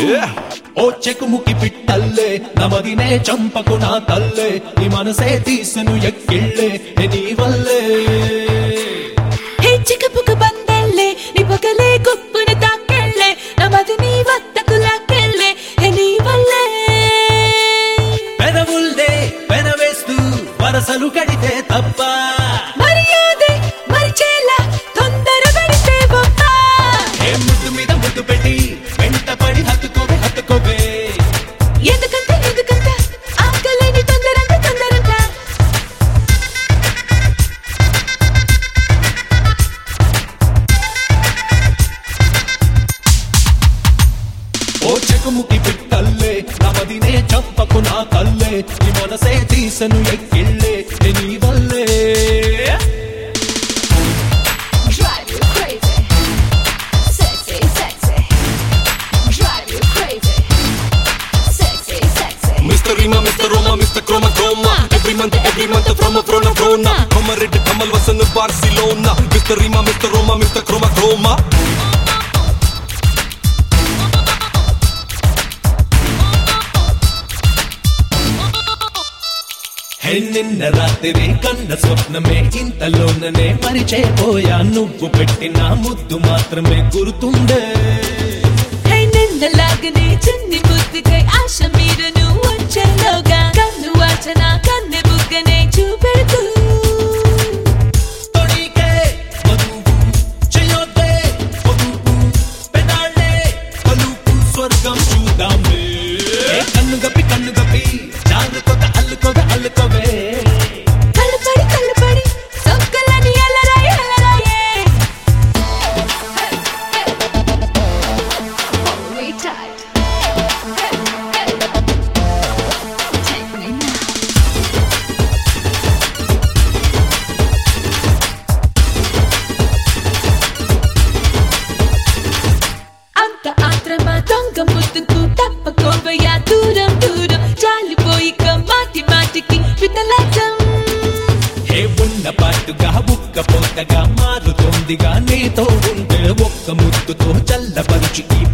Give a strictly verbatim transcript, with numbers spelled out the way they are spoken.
ఓ చెకుముకి పిట్టల్లే నమదినే చంపకు నా తల్లే నీ మనసే తీసను ఎక్కిళ్ళే నీ వల్లే హే చికపుక బందల్లే నీ పగలే గుప్పున తాకెళ్ళే నమది నీ వద్దకు లాకెళ్ళే నీ వల్లే పెనవుల్దే పెనవేస్తూ వరసలు కడితే తప్ప మర్యాదే మరిచేలా తొందర పెడితే బొప్ప ఏ ముద్దు మీద ముద్దు పెట్టి వెంట పడి హత్తుకోవే హత్తుకోవే ఎందుకంత ఎందుకంత ఆకలేని తొందరంత తొందరంత ఓ చెకుముకి పిట్టల్లే నమదినే చంపకు నా తల్లే నీ మనసే తీసను ఎక్కిళ్ళే నీ వల్లే Drive you crazy, sexy, sexy. Drive you crazy, sexy, sexy. Mister Rima, Mister Roma, Mister Chroma Chroma. Every month, every month from a frona frona. Come a red, come a was in Barcelona. Mister Rima, Mister Roma, Mister Chroma Chroma. నిన్న రాత్రి కన్న స్వప్నమే ఇంతలోననే మరిచేపోయా నువ్వు పెట్టిన ముద్దు మాత్రమే గుర్తుండే హే నిన్నలాగనే చిన్ని బుద్ధికై ఆశ మీరను వచ్చేలోగా కన్ను వాచన కన్నె బుగ్గనే చూపెడుతూ తొడికే వధువు చేయొద్దే వధువు పెదాళ్ళే పలుకు స్వర్గం చూద్దామే కన్ను గప్పి కన్ను గప్పి జాగ్రత్త అల్లుకోవే అల్లుకోవే కళ్ళపడి కళ్ళపడి సొక్కలని అలరాయి అలరాయే Hold me tight. Take me now. అంత ఆత్రమా దొంగ ముద్దుకు తప్పకోవయ్యా దూరం దూరం జాలిపోయి మాటి మాటికి వితలాటం ఏ ఉన్న పాటుగా బుక్క పోతగా మారుతోందిగా నీతో ఉంటే ఒక్క ముద్దుతో చల్లపరుచి ఈ